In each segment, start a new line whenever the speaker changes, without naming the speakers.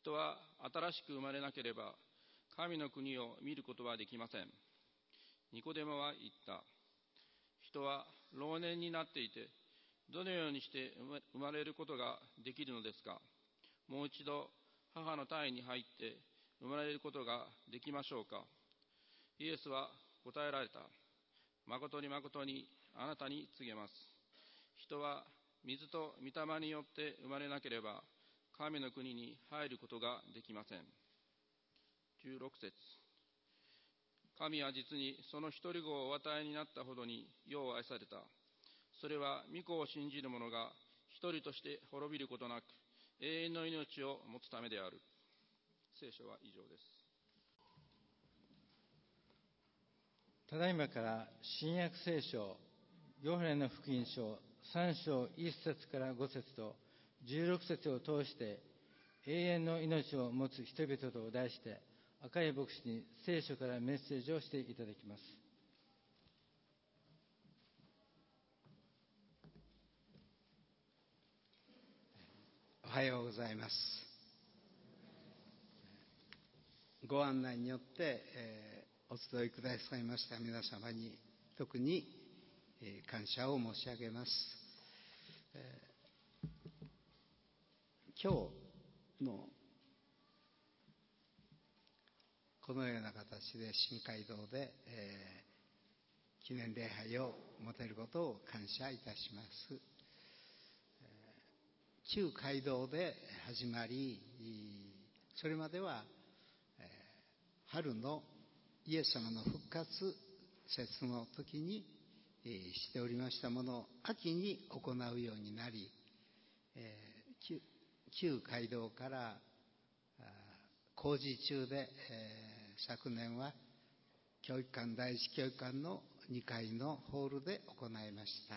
人は新しく生まれなければ、神の国を見ることはできません。ニコデモは言った。人は老年になっていて、どのようにして生まれることができるのですか。もう一度母の胎に入って生まれることができましょうか。イエスは答えられた。誠に誠にあなたに告げます。人は水と御霊によって生まれなければ、神の国に入ることができません。16節。神は実にその一人子をお与えになったほどに世を愛された。それは御子を信じる者が一人として滅びることなく、永遠の命を持つためである。聖書は以上です。
ただいまから新約聖書ヨハネの福音書3章1節から5節と16節を通して永遠の命を持つ人々と題して赤井牧師に聖書からメッセージをしていただきます。
おはようございます。ご案内によって、お集いくださいました皆様に特に、感謝を申し上げます。今日のこのような形で新街道で、記念礼拝を持てることを感謝いたします。旧街道で始まり、それまでは、春のイエス様の復活節の時に、しておりましたものを秋に行うようになり、旧街道から工事中で、昨年は教育館第一教育館の2階のホールで行いました。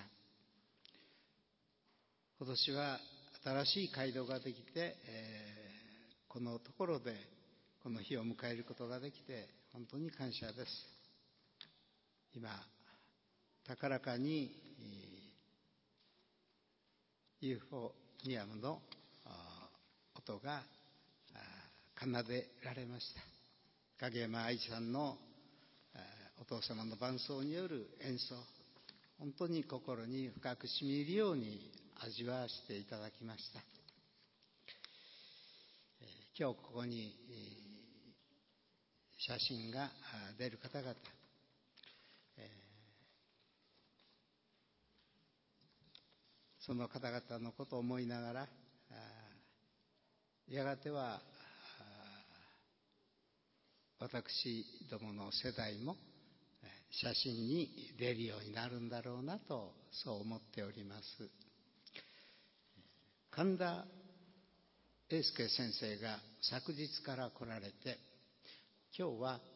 今年は新しい街道ができて、このところでこの日を迎えることができて本当に感謝です。今高らかにユーフォニアムの音が奏でられました。影山愛さんのお父様の伴奏による演奏、本当に心に深く染み入るように味わわせていただきました。今日ここに写真が出る方々、その方々のことを思いながら、やがては私どもの世代も写真に出るようになるんだろうなと、そう思っております。神田英介先生が昨日から来られて、今日は、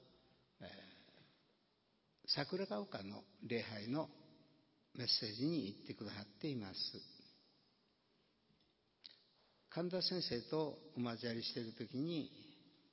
桜ヶ丘の礼拝のメッセージに行ってくださっています。神田先生とお交わりしているときに、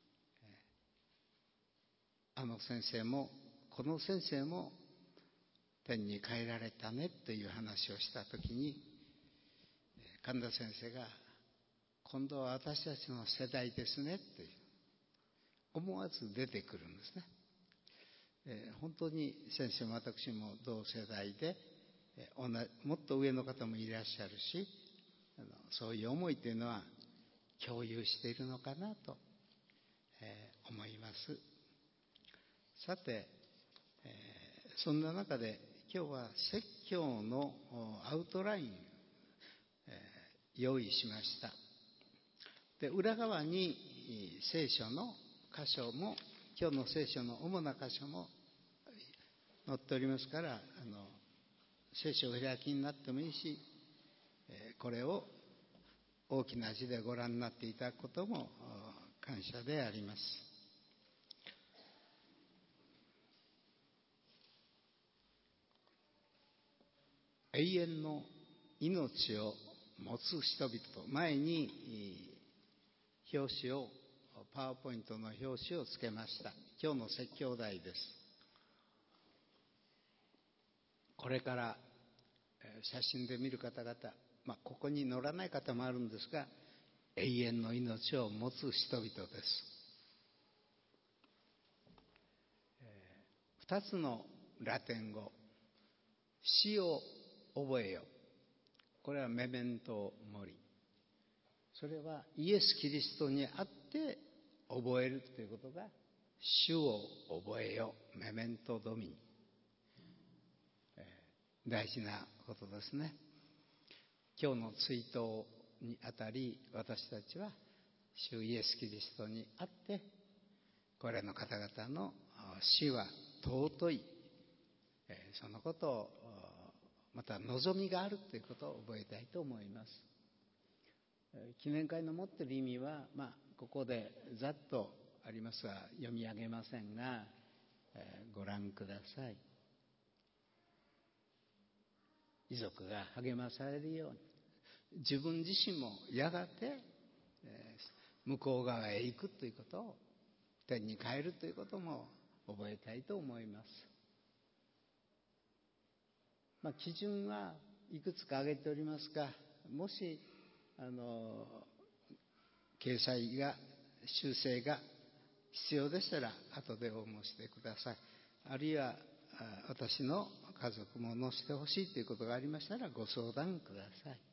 あの先生もこの先生も天に帰られたねという話をしたときに、神田先生が今度は私たちの世代ですねという思わず出てくるんですね。本当に先生も私も同世代で、もっと上の方もいらっしゃるし、そういう思いというのは共有しているのかなと、思います。さて、そんな中で今日は説教のアウトライン、用意しました。で、裏側に聖書の箇所も、今日の聖書の主な箇所も載っておりますから、聖書を開きになってもいいし、これを大きな字でご覧になっていただくことも感謝であります。永遠の命を持つ人々と、前に表紙を、パワーポイントの表紙をつけました。今日の説教題です。これから写真で見る方々、ここに載らない方もあるんですが、 永遠の命を持つ人々です。2つのラテン語、死を覚えよ。これはメメントモリ。それはイエス・キリストにあって覚えるということが、主を覚えよ、メメントドミニ。大事なことですね。今日の追悼にあたり、私たちは主イエス・キリストにあって、これらの方々の死は尊い、そのことをまた望みがあるということを覚えたいと思います。記念会の持っている意味は、ここでざっとありますが読み上げませんが、ご覧ください。遺族が励まされるように、自分自身もやがて向こう側へ行くということを、天に帰るということも覚えたいと思います。基準はいくつか挙げておりますが、もし掲載が修正が必要でしたら後でお申し出ください。あるいは私の家族も載せてほしいということがありましたらご相談ください。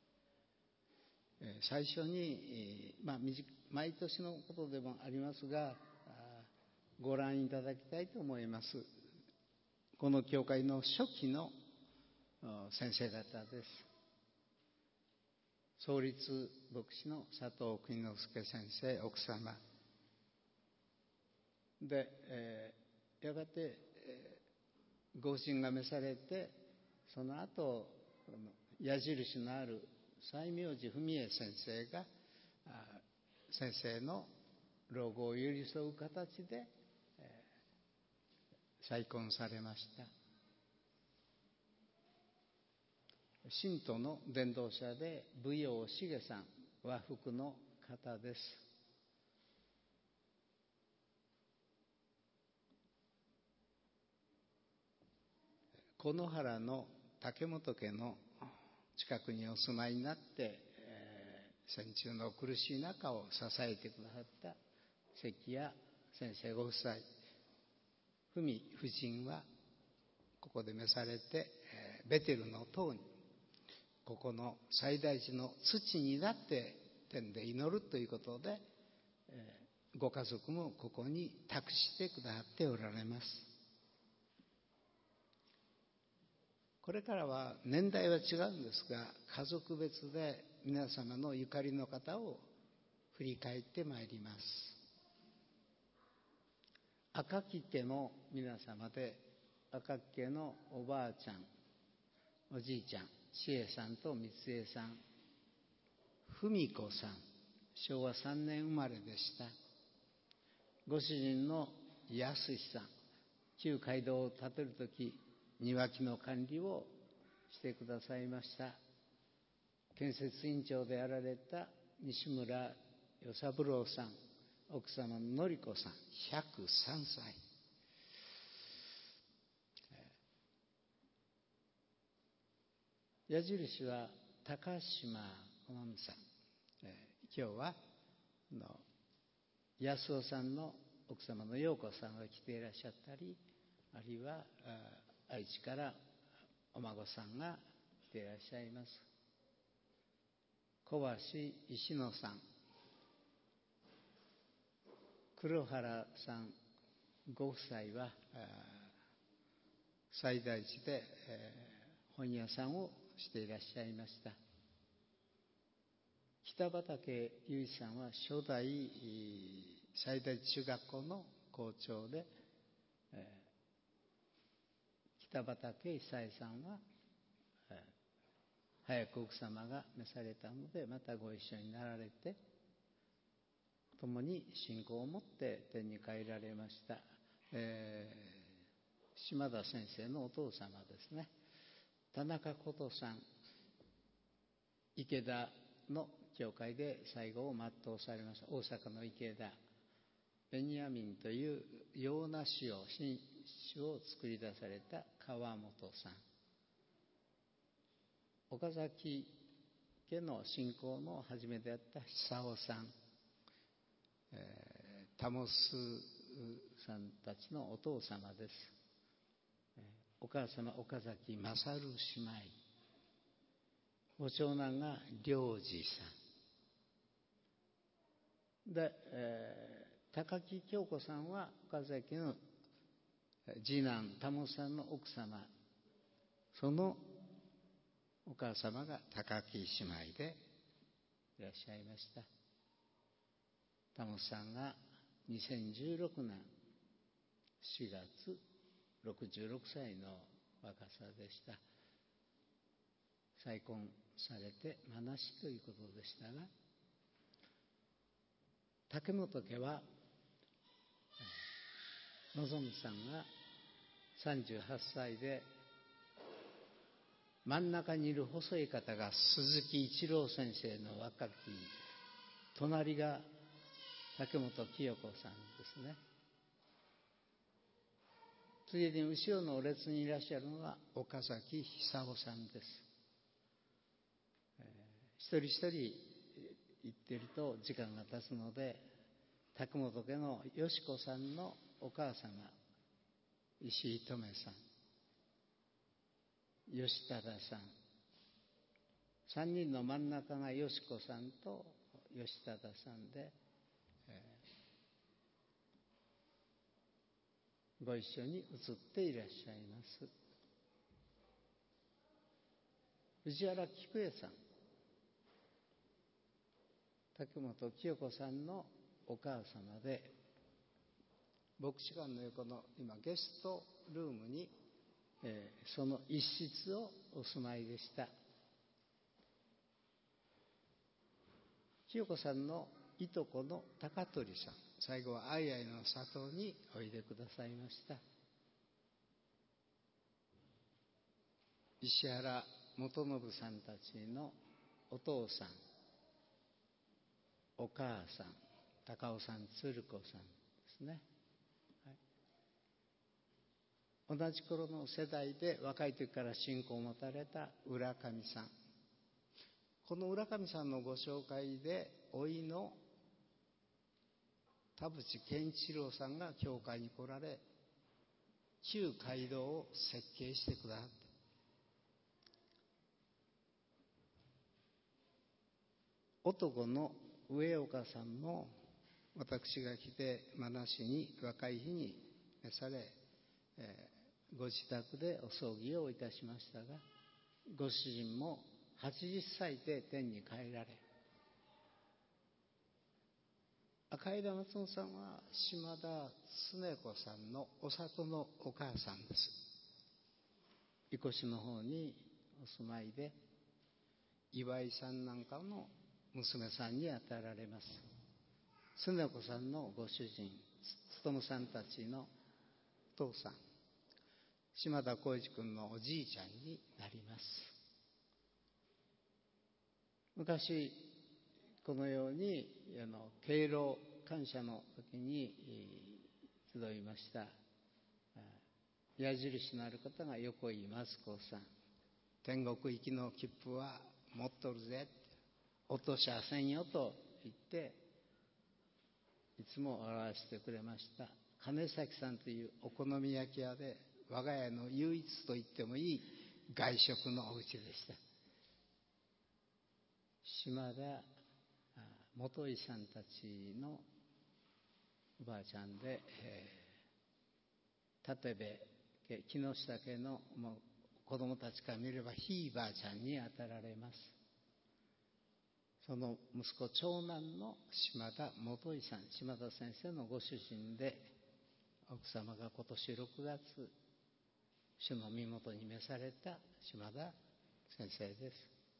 最初に、毎年のことでもありますが、ご覧いただきたいと思います。この教会の初期の先生方です。創立牧師の佐藤邦之助先生、奥様で、やがて、ご婦人が召されて、その後矢印のある西明寺文江先生が先生の老後を寄り添う形で再婚されました。信徒の伝道者で武陽重さん、和服の方です。此原の竹本家の近くにお住まいになって、戦中の苦しい中を支えてくださった関谷先生ご夫妻、文夫人はここで召されて、ベテルの塔に、ここの最大寺の土になって天で祈るということで、ご家族もここに託してくださっておられます。これからは年代は違うんですが、家族別で皆様のゆかりの方を振り返ってまいります。赤木家の皆様で、赤木家のおばあちゃん、おじいちゃん、千恵さんと三江さん、文子さん、昭和3年生まれでした。ご主人の安さん、旧街道を建てるとき、庭木の管理をしてくださいました。建設委員長であられた西村与三郎さん、奥様の典子さん、103歳。矢印は高島おまみさん。今日は安尾さんの奥様の陽子さんが来ていらっしゃったり、あるいは愛知からお孫さんが来ていらっしゃいます。小橋石野さん、黒原さんご夫妻は西大寺で本屋さんをしていらっしゃいました。北畠雄一さんは初代西大寺中学校の校長で、北畠久恵さんは早く奥様が召されたので、またご一緒になられて、共に信仰を持って天に帰られました。島田先生のお父様ですね。田中琴さん、池田の教会で最後を全うされました。大阪の池田ベニヤミンという洋梨詩を作り出された川本さん、岡崎家の信仰の初めであった久夫さん、タモスさんたちのお父様です。お母様岡崎勝姉妹、ご長男が良二さんで、高木京子さんは岡崎の次男タモさんの奥様、そのお母様が高木姉妹でいらっしゃいました。タモさんが2016年4月66歳の若さでした。再婚されて間なしということでしたが、竹本家はのぞみさんが38歳で、真ん中にいる細い方が鈴木一郎先生の若き、隣が竹本清子さんですね。次に後ろの列にいらっしゃるのは岡崎久夫さんです。一人一人言っていると時間が経つので、竹本家のよし子さんのお母様石井留さん、吉忠さん、3人の真ん中がよし子さんと吉忠さんで、ご一緒に写っていらっしゃいます。藤原菊江さん、竹本清子さんのお母様で、牧師館の横の今ゲストルームに、その一室をお住まいでした。清子さんのいとこの高取さん、最後は愛々の里においでくださいました。石原元信さんたちのお父さん、お母さん、高尾さん、鶴子さんですね。同じ頃の世代で若い時から信仰を持たれた浦上さん、この浦上さんのご紹介で甥の田淵健一郎さんが教会に来られ、旧街道を設計してくださった。男の上岡さんも私が来て間なしに若い日に召され、ご自宅でお葬儀をいたしましたが、ご主人も80歳で天に帰られ、赤井田松本さんは島田恒子さんのお里のお母さんです。伊越の方にお住まいで、岩井さんなんかの娘さんにあたられます。恒子さんのご主人、勉さんたちのお父さん、島田浩一君のおじいちゃんになります。昔このように敬老感謝の時に集いました矢印のある方が横井松子さん、天国行きの切符は持っとるぜ、落としゃせんよと言っていつも笑わせてくれました。金崎さんというお好み焼き屋で我が家の唯一と言ってもいい外食のお家でした。島田元井さんたちのおばあちゃんで、立部家木下家の子供たちから見ればひいばあちゃんにあたられます。その息子長男の島田元井さん、島田先生のご主人で、奥様が今年6月主の身元に召された島田先生です。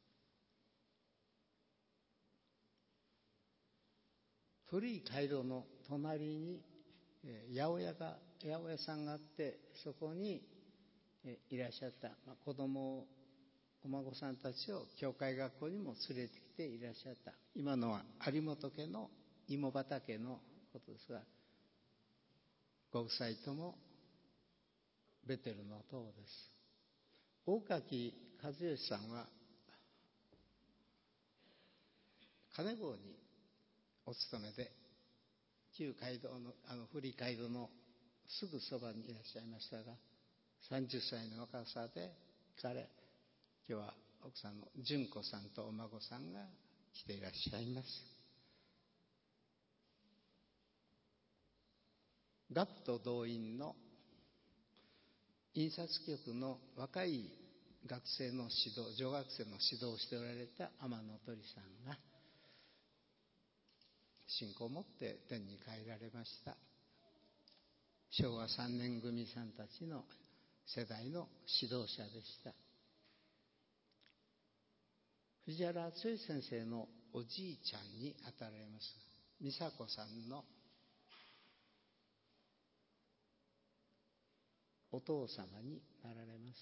古い街道の隣に八百屋さんがあって、そこにいらっしゃった子供、お孫さんたちを教会学校にも連れてきていらっしゃった。今のは有本家の芋畑のことですが、ご夫妻ともベテルの塔です。大垣和義さんは金棒にお勤めで、旧街道の古い街道のすぐそばにいらっしゃいましたが、30歳の若さで今日は奥さんの純子さんとお孫さんが来ていらっしゃいます。学徒動員の印刷局の若い学生の指導、女学生の指導をしておられた天野鳥さんが信仰を持って天に帰られました。昭和3年組さんたちの世代の指導者でした。藤原敦義先生のおじいちゃんにあたられます美佐子さんのお父様になられます。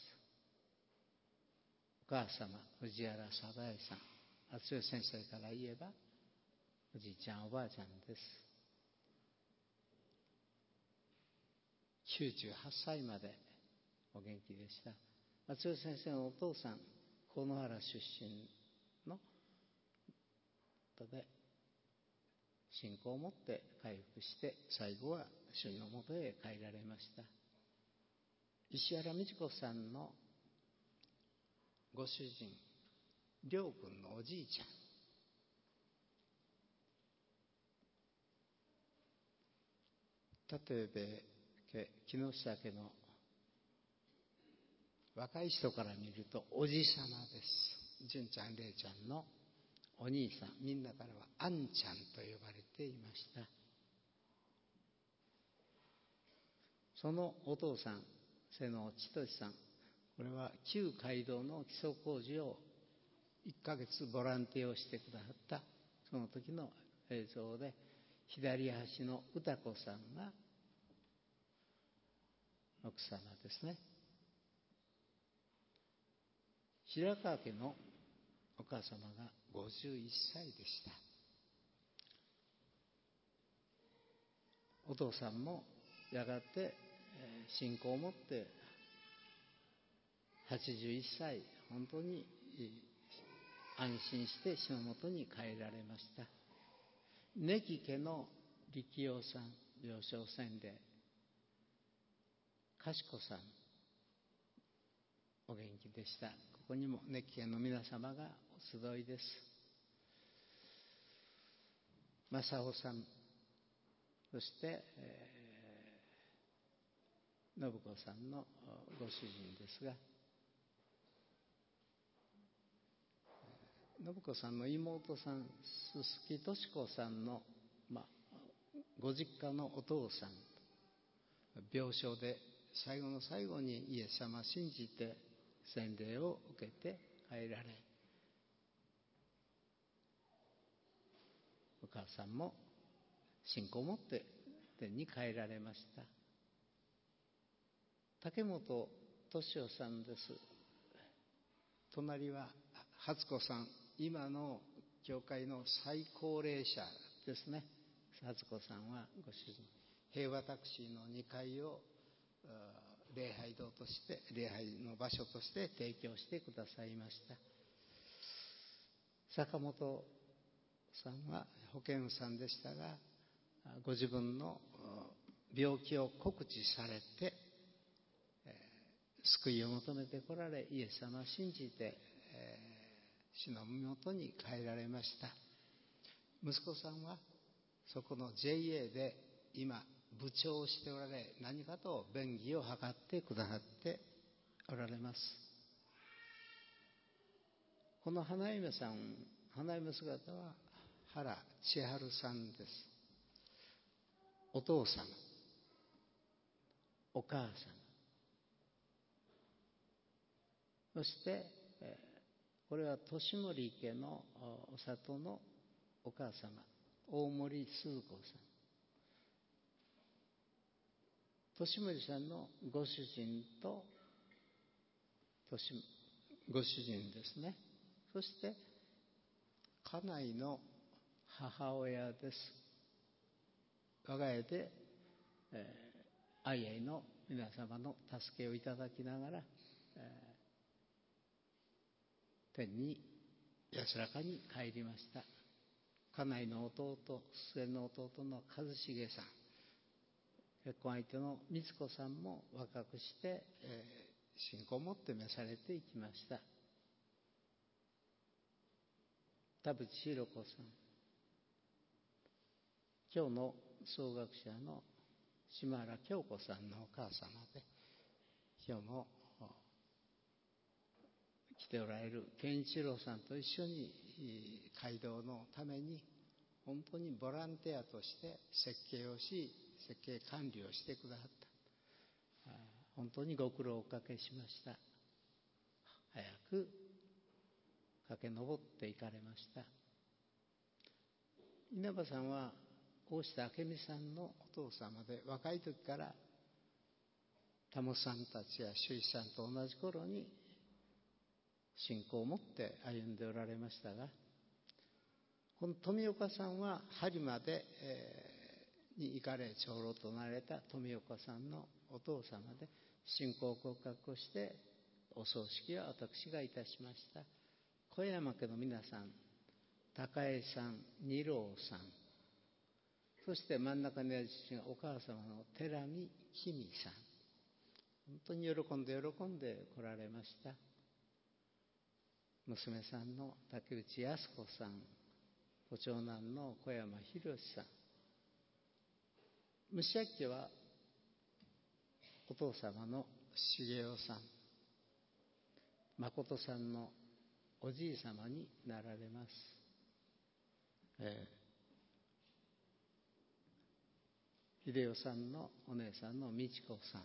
お母様藤原貞恵さん、敦義先生から言えばおじいちゃんおばあちゃんです。98歳までお元気でした。敦義先生のお父さん、河野原出身のことで、信仰を持って回復して最後は主のもとへ帰られました。石原美智子さんのご主人、良君のおじいちゃん、立部家木下家の若い人から見るとおじさまです。純ちゃん、れいちゃんのお兄さん、みんなからはあんちゃんと呼ばれていました。そのお父さん、瀬野千歳さん、これは旧街道の基礎工事を1ヶ月ボランティアをしてくださったその時の映像で、左端の歌子さんが奥様ですね。白川家のお母様が51歳でした。お父さんもやがて信仰を持って81歳、本当に安心して主のもとに帰られました。根木家の力夫さん、病床洗礼、かしこさんお元気でした。ここにも根木家の皆様がお集いです。正夫さん、そして信子さんのご主人ですが、信子さんの妹さん、鈴木敏子さんの、ご実家のお父さん、病床で最後の最後にイエス様を信じて洗礼を受けて帰られ、お母さんも信仰を持って天に帰られました。竹本敏夫さんです。隣は初子さん、今の教会の最高齢者ですね。初子さんはご主人、平和タクシーの2階を礼拝堂として、礼拝の場所として提供してくださいました。坂本さんは保健婦さんでしたが、ご自分の病気を告知されて、救いを求めてこられ、イエス様を信じて、主の身元に帰られました。息子さんはそこの JA で今部長をしておられ、何かと便宜を図ってくださっておられます。この花嫁さん、花嫁姿は原千春さんです。お父様、お母様、そしてこれは利森家のお里のお母様、大森鈴子さん。利森さんのご主人とご主人ですね。そして家内の母親です。我が家で愛々の皆様の助けをいただきながら、天に安らかに帰りました。 家内の弟、末の弟の一茂さん、結婚相手の光子さんも若くして、信仰を持って召されていきました。田淵弘子さん、今日の総学者の島原京子さんのお母様で、今日も来ておられる健一郎さんと一緒に街道のために本当にボランティアとして設計をし、設計管理をしてくださった。本当にご苦労をおかけしました。早く駆け上っていかれました。稲葉さんは大下明美さんのお父様で、若い時からタモさんたちや周一さんと同じ頃に信仰を持って歩んでおられましたが、この富岡さんは播磨で、に行かれ長老となられた富岡さんのお父様で、信仰告白をしてお葬式は私がいたしました。小山家の皆さん、高江さん、二郎さん、そして真ん中にある父がお母様の寺見紀美さん、本当に喜んで来られました。娘さんの竹内靖子さん、ご長男の小山博さん、蒸し焼きはお父様の茂雄さん、誠さんのおじい様になられます。秀夫さんのお姉さんの美智子さん、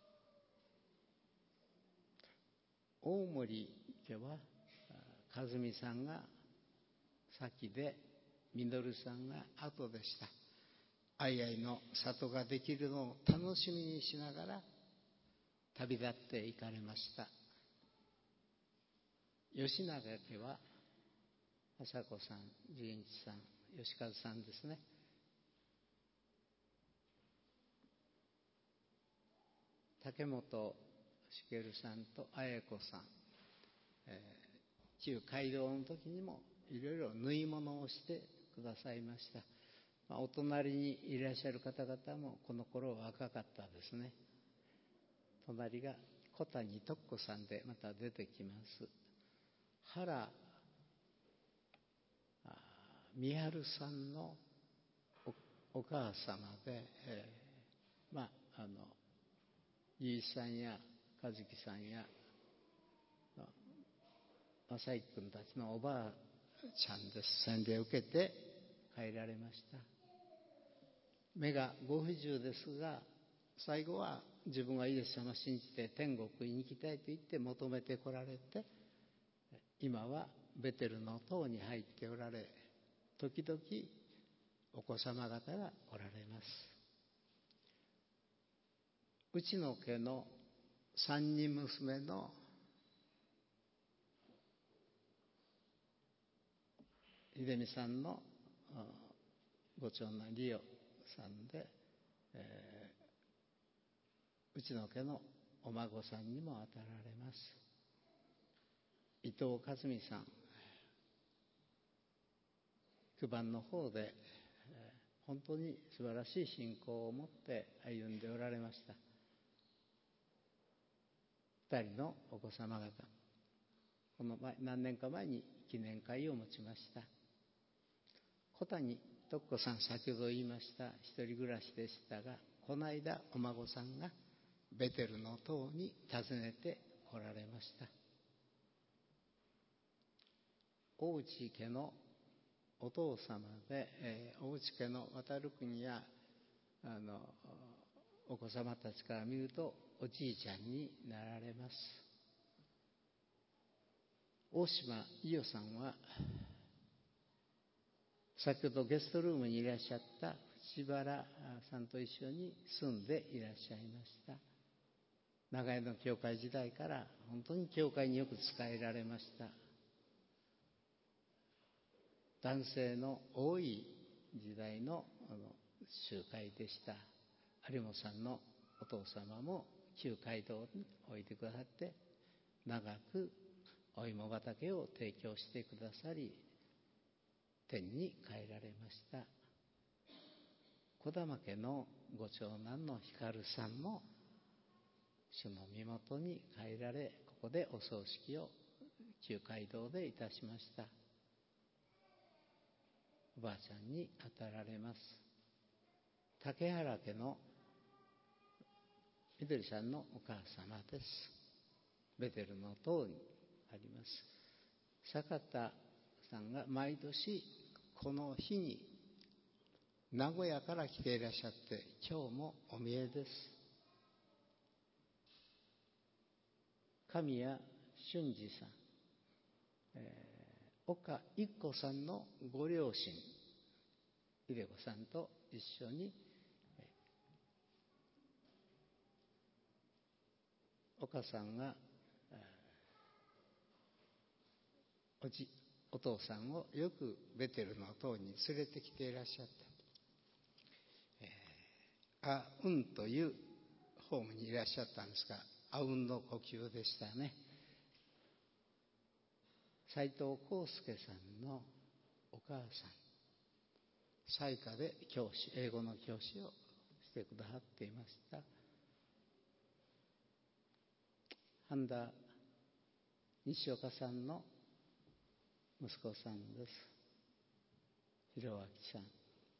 大森家は和美さんが先で実さんが後でした。相々の里ができるのを楽しみにしながら旅立って行かれました。吉永家は朝子さん、仁一さん、吉和さんですね。竹本茂さんと綾子さん、旧街道の時にもいろいろ縫い物をしてくださいました。お隣にいらっしゃる方々もこの頃若かったですね。隣が小谷徳子さんでまた出てきます。原美春さんの お母様で、ゆいさんや和樹さんや正行君たちのおばあちゃんです。洗礼を受けて帰られました。目がご不自由ですが、最後は自分はイエス様を信じて天国に行きたいと言って求めてこられて、今はベテルの塔に入っておられ、時々お子様方がおられます。うちの家の三人娘の秀美さんのご長男リオさんで、うちの家のお孫さんにも当たられます。伊藤和美さん、九番の方で本当に素晴らしい信仰を持って歩んでおられました。二人のお子様方、この何年か前に記念会を持ちました。小谷徳子さん、先ほど言いました一人暮らしでしたが、この間お孫さんがベテルの塔に訪ねて来られました。大内家のお父様で、大内家の渡る国やお子様たちから見るとおじいちゃんになられます。大島伊代さんは先ほどゲストルームにいらっしゃった藤原さんと一緒に住んでいらっしゃいました。長屋の教会時代から本当に教会によく仕えられました。男性の多い時代の集会でした。有本さんのお父様も旧街道においてくださって、長くお芋畑を提供してくださり、 天に帰られました。児玉家のご長男の光さんも主の身元に帰られ、ここでお葬式を旧街道でいたしました。おばあちゃんに当たられます。竹原家のみどりさんのお母様です。ベテルの塔にあります。坂田さんが毎年この日に名古屋から来ていらっしゃって、今日もお見えです。神谷俊二さん、岡一子さんのご両親、秀子さんと一緒に、岡さんがお父さんをよくベテルの塔に連れてきていらっしゃった。アウンというホームにいらっしゃったんですが、アウンの呼吸でしたね。斉藤康介さんのお母さん、西華で英語の教師をしてくださっていました。半田西岡さんの息子さんです。弘明さん、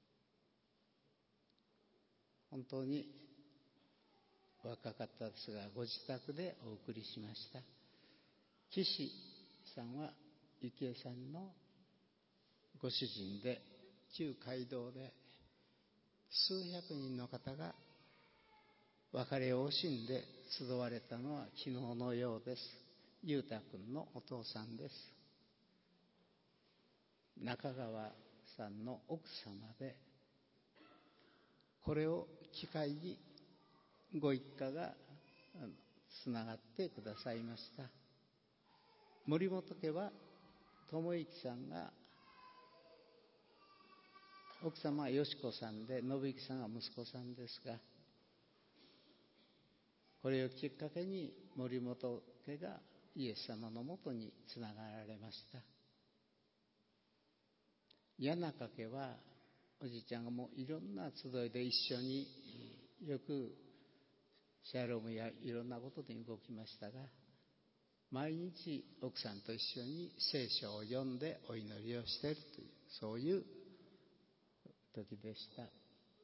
本当に若かったですが、ご自宅でお送りしました。岸さんは幸恵さんのご主人で、旧街道で数百人の方が別れを惜しんで集われたのは昨日のようです。裕太君のお父さんです。中川さんの奥様で、これを機会にご一家がつながってくださいました。森本家は智之さんが、奥様はよし子さんで、信之さんが息子さんですが、これをきっかけに森本家がイエス様のもとにつながられました。谷中家はおじいちゃんがもういろんな集いで一緒によくシャロームやいろんなことで動きましたが、毎日奥さんと一緒に聖書を読んでお祈りをしているという、そういう時でした。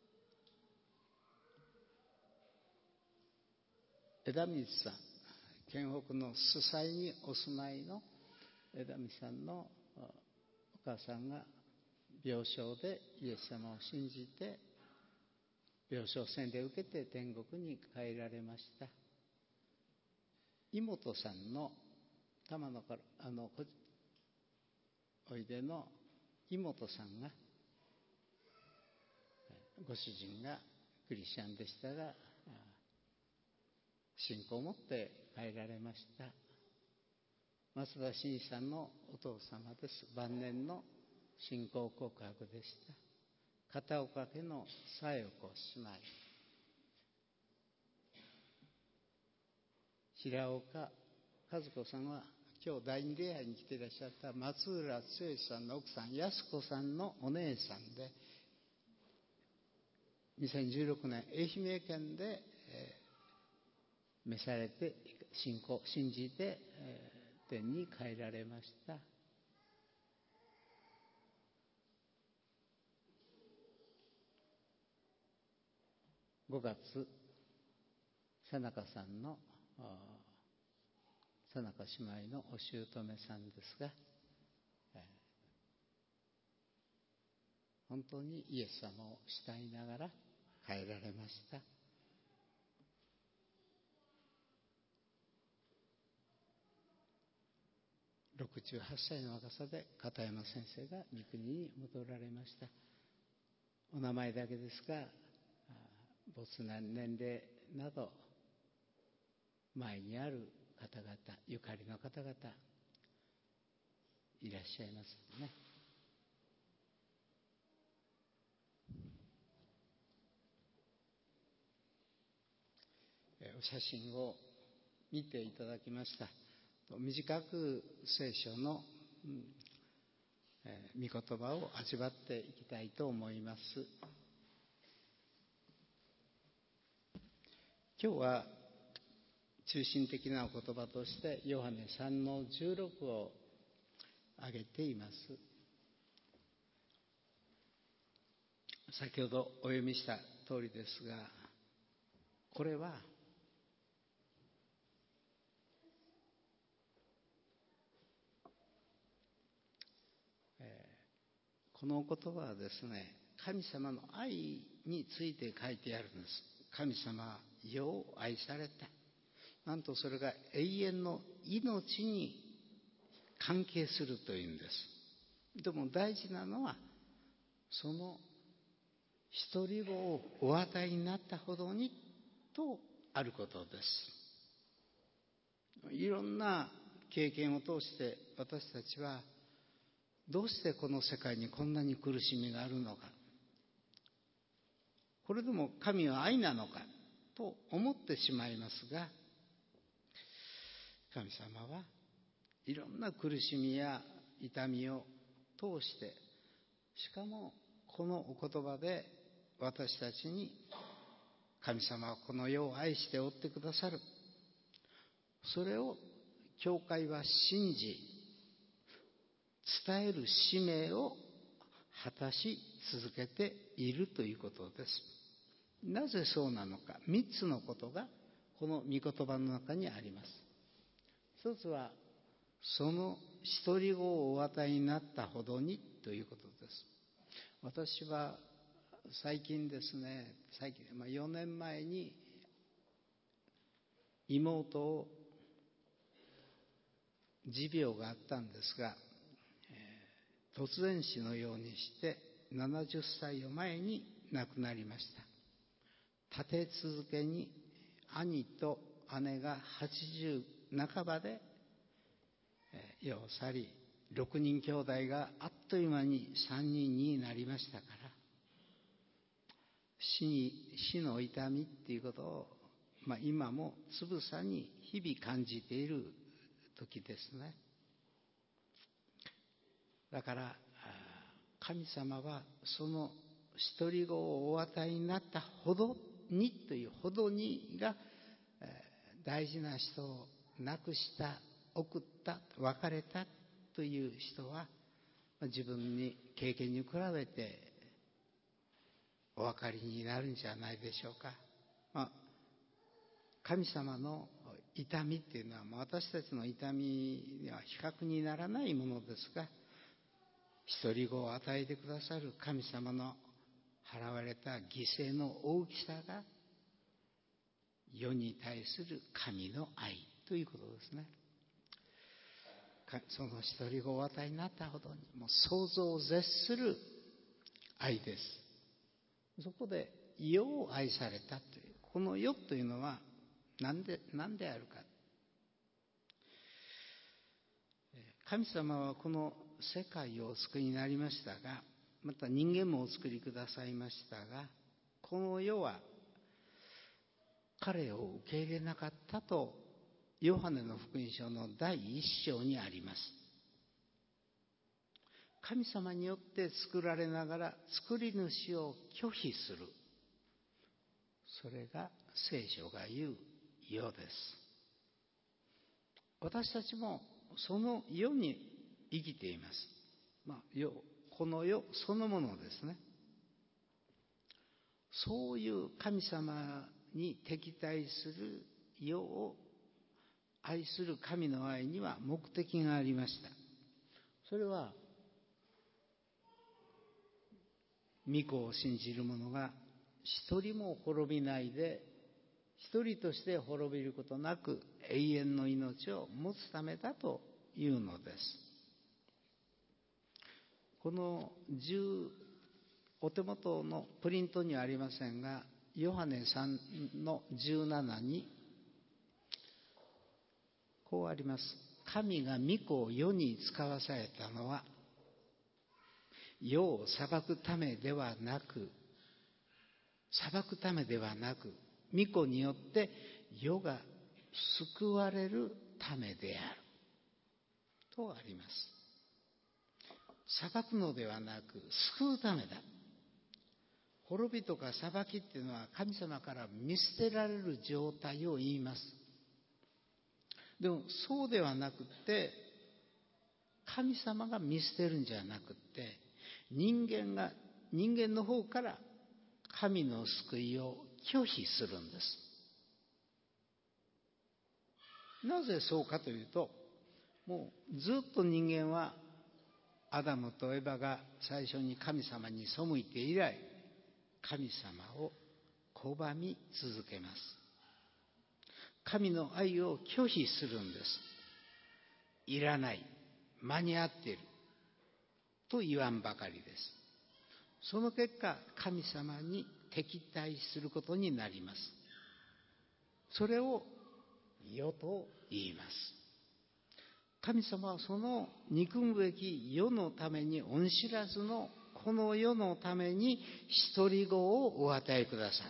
枝光さん、県北の須西にお住まいの枝光さんのお母さんが病床でイエス様を信じて、病床洗礼を受けて天国に帰られました。妹さんの玉野からおいでの妹さんが、ご主人がクリスチャンでしたが、信仰を持って帰られました。松田真一さんのお父様です。晩年の信仰告白でした。片岡家の小夜子姉妹、平岡和子さんは今日第二礼拝に来ていらっしゃった松浦剛さんの奥さん、安子さんのお姉さんで、2016年愛媛県で召されて信じて天に帰られました。5月、佐中さんの佐中姉妹のお姑さんですが、本当にイエス様を慕いながら帰られました。68歳の若さで片山先生が御国に戻られました。お名前だけですが、没年年齢など前にある方々、ゆかりの方々いらっしゃいますね。お写真を見ていただきました。短く聖書の、 御言葉を味わっていきたいと思います。今日は中心的なお言葉としてヨハネ 3-16 を挙げています。先ほどお読みした通りですが、これはこの言葉はですね、神様の愛について書いてあるんです。神様は世を愛された。なんとそれが永遠の命に関係するというんです。でも大事なのは、その一人子をお与えになったほどにとあることです。いろんな経験を通して私たちは、どうしてこの世界にこんなに苦しみがあるのか、これでも神は愛なのかと思ってしまいますが、神様はいろんな苦しみや痛みを通して、しかもこのお言葉で私たちに、神様はこの世を愛しておってくださる、それを教会は信じ伝える使命を果たし続けているということです。なぜそうなのか、3つのことがこの御言葉の中にあります。一つは、その一人子をお与えになったほどにということです。私は最近ですね、4年前に妹を持病があったんですが、突然死のようにして70歳を前に亡くなりました。立て続けに兄と姉が80半ばで世を去り、6人兄弟があっという間に3人になりましたから、死の痛みっていうことを、今もつぶさに日々感じている時ですね。だから神様はその一人子をお与えになったほどにというほどにが、大事な人を亡くした、送った、別れたという人は、自分に経験に比べてお分かりになるんじゃないでしょうか。神様の痛みっていうのは私たちの痛みには比較にならないものですが、一人子を与えてくださる神様の払われた犠牲の大きさが、世に対する神の愛ということですね。その一人子をお与えになったほどに、もう想像を絶する愛です。そこで世を愛されたという、この世というのは何であるか。神様はこの世界をお作りになりましたが、また人間もお作りくださいましたが、この世は彼を受け入れなかったとヨハネの福音書の第1章にあります。神様によって作られながら作り主を拒否する、それが聖書が言う世です。私たちもその世に生きています。この世そのものですね。そういう神様に敵対する世を愛する神の愛には目的がありました。それは御子を信じる者が一人も滅びないで、一人として滅びることなく永遠の命を持つためだというのです。このお手元のプリントにはありませんが、ヨハネ 3-17 にこうあります。神が御子を世に使わされたのは、世を裁くためではなく、御子によって世が救われるためであるとあります。 裁くのではなく救うためだ。滅びとか裁きっていうのは神様から見捨てられる状態を言います。でもそうではなくて、神様が見捨てるんじゃなくて、人間の方から神の救いを拒否するんです。なぜそうかというと、もうずっと人間はアダムとエバが最初に神様に背いて以来、神様を拒み続けます。神の愛を拒否するんです。いらない、間に合っていると言わんばかりです。その結果、神様に敵対することになります。それを世と言います。神様はその憎むべき世のために、恩知らずのこの世のために一人子をお与えください。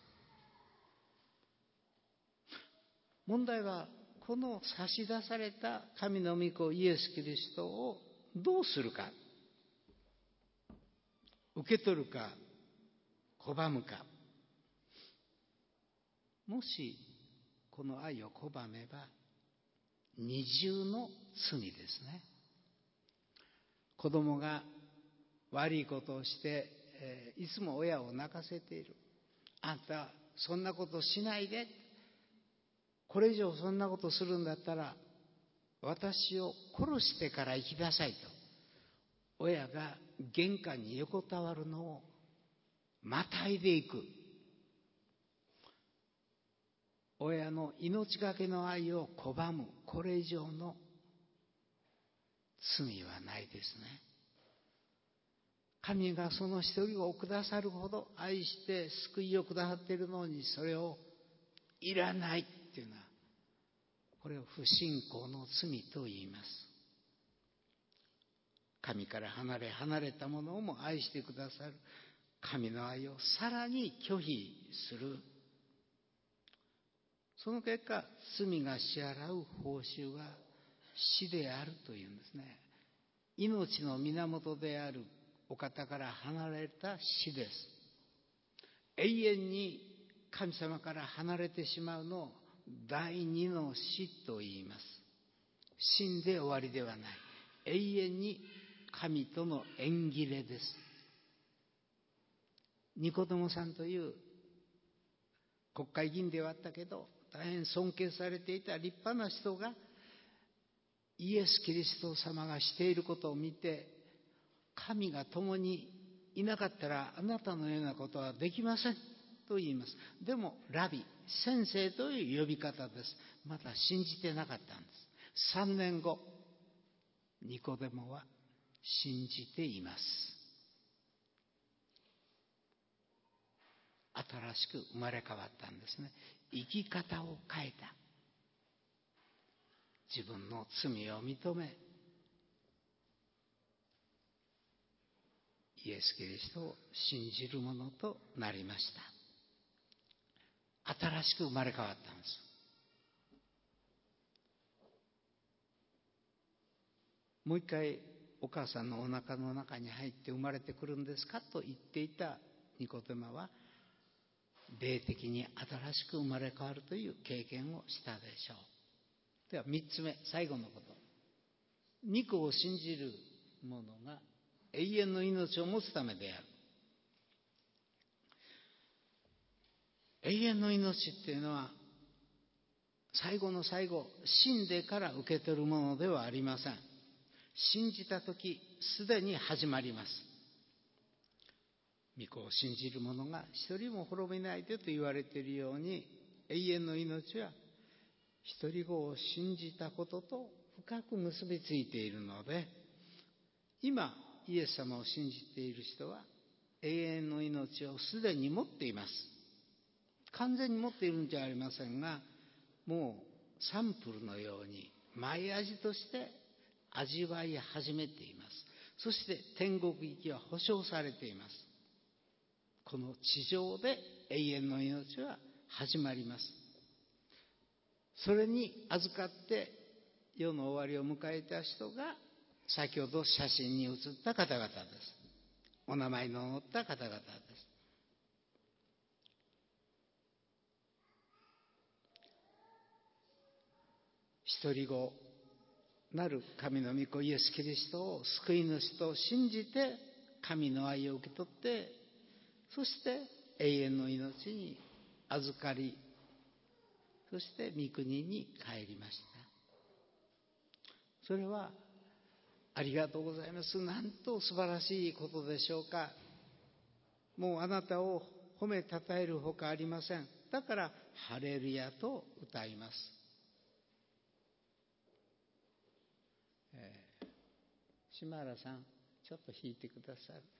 問題は、この差し出された神の御子イエス・キリストをどうするか。受け取るか、拒むか。もし、この愛を拒めば、二重の罪ですね。子供が悪いことをして、いつも親を泣かせている。あんた、そんなことしないで。これ以上そんなことするんだったら、私を殺してから生きなさいと。親が玄関に横たわるのをまたいでいく。親の命がけの愛を拒む、これ以上の罪はないですね。神がその一人をくださるほど愛して救いをくださっているのに、それをいらないっていうのは、これを不信仰の罪と言います。神から離れたものをも愛してくださる神の愛をさらに拒否する。その結果、罪が支払う報酬が死であるというんですね。命の源であるお方から離れた死です。永遠に神様から離れてしまうのを第二の死と言います。死んで終わりではない。永遠に神との縁切れです。ニコデモさんという国会議員ではあったけど、大変尊敬されていた立派な人が、イエス・キリスト様がしていることを見て、神が共にいなかったらあなたのようなことはできませんと言います。でもラビ、先生という呼び方です。まだ信じてなかったんです。3年後、ニコデモは信じています。新しく生まれ変わったんですね。生き方を変えた。自分の罪を認め、イエス・キリストを信じる者となりました。新しく生まれ変わったんです。もう一回お母さんのお腹の中に入って生まれてくるんですかと言っていたニコデモは、霊的に新しく生まれ変わるという経験をしたでしょう。では3つ目、最後のこと。御子を信じる者が永遠の命を持つためである。永遠の命っていうのは、最後の最後、死んでから受け取るものではありません。信じたとき、すでに始まります。御子を信じる者が一人も滅びないでと言われているように、永遠の命は一人子を信じたことと深く結びついているので、今イエス様を信じている人は永遠の命をすでに持っています。完全に持っているんじゃありませんが、もうサンプルのように前味として味わい始めています。そして天国行きは保証されています。この地上で永遠の命は始まります。それに預かって世の終わりを迎えた人が先ほど写真に写った方々です。お名前の載った方々です。一人子なる神の御子イエス・キリストを救い主と信じて神の愛を受け取って、そして永遠の命に預かり、そして御国に帰りました。それはありがとうございます。なんと素晴らしいことでしょうか。もうあなたを褒めたたえるほかありません。だからハレルヤと歌います。島原さん、ちょっと弾いてくださる。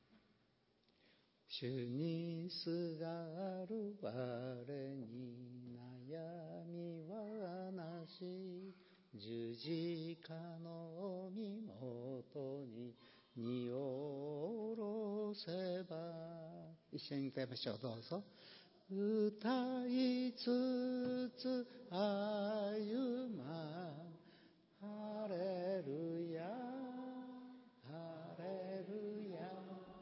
主にすがる我に悩みはなし、十字架の身元に荷を下ろせば。一緒に歌いましょう。どうぞ。歌いつつ歩ま、ハレルヤハレルヤ、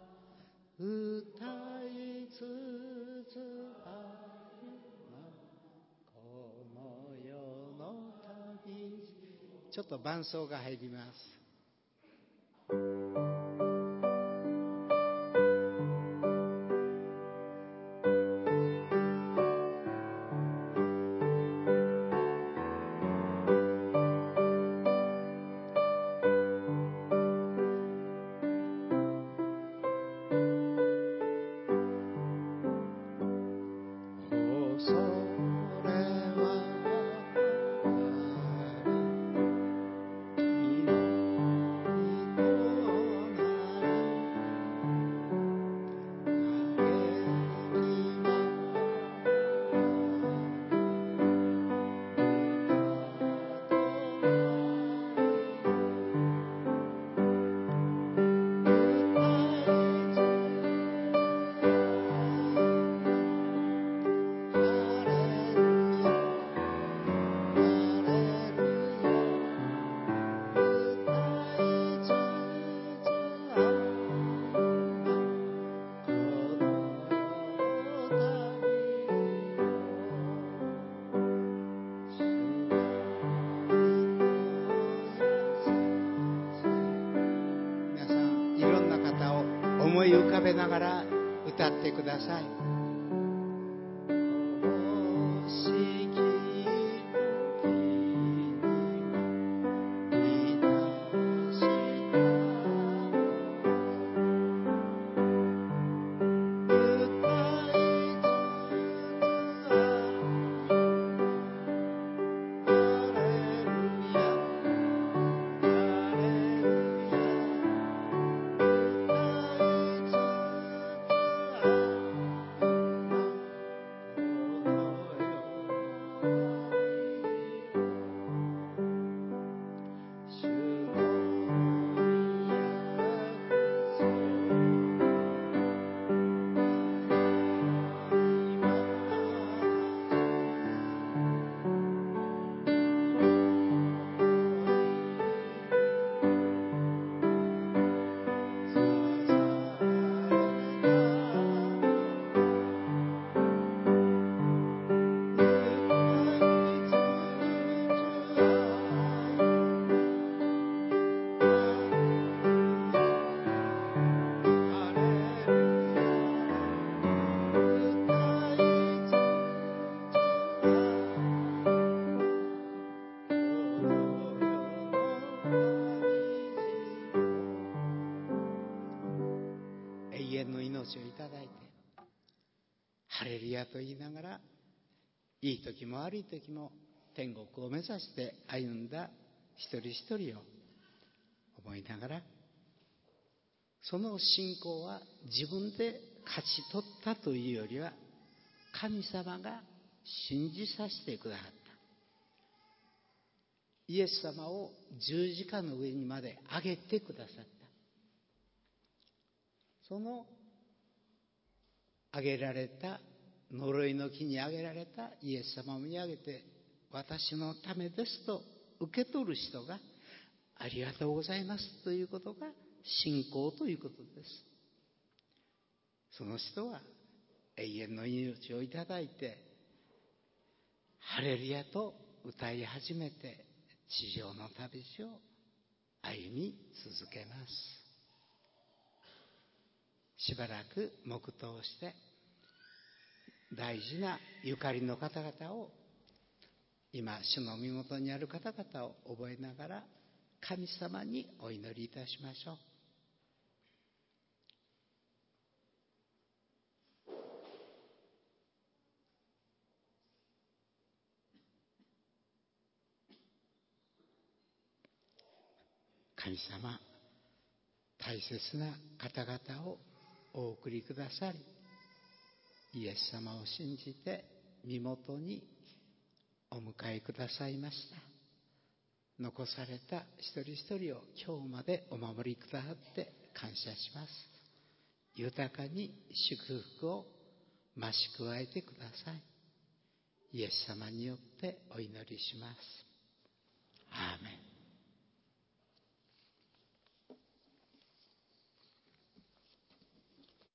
歌いつつ歩ま、この世の旅。ちょっと伴奏が入ります。思い浮かべながら歌ってください。をいただいて、ハレルヤと言いながら、いい時も悪い時も天国を目指して歩んだ一人一人を思いながら、その信仰は自分で勝ち取ったというよりは、神様が信じさせてくださった。イエス様を十字架の上にまで上げてくださった。その上げられた、呪いの木に上げられたイエス様を見上げて、私のためですと受け取る人がありがとうございますということが信仰ということです。その人は永遠の命をいただいて、ハレルヤと歌い始めて地上の旅路を歩み続けます。しばらく黙祷して大事なゆかりの方々を、今主の身元にある方々を覚えながら神様にお祈りいたしましょう。神様、大切な方々をお送りくださり、イエス様を信じて身元にお迎えくださいました。残された一人一人を今日までお守りくださって感謝します。豊かに祝福を増し加えてください。イエス様によってお祈りします。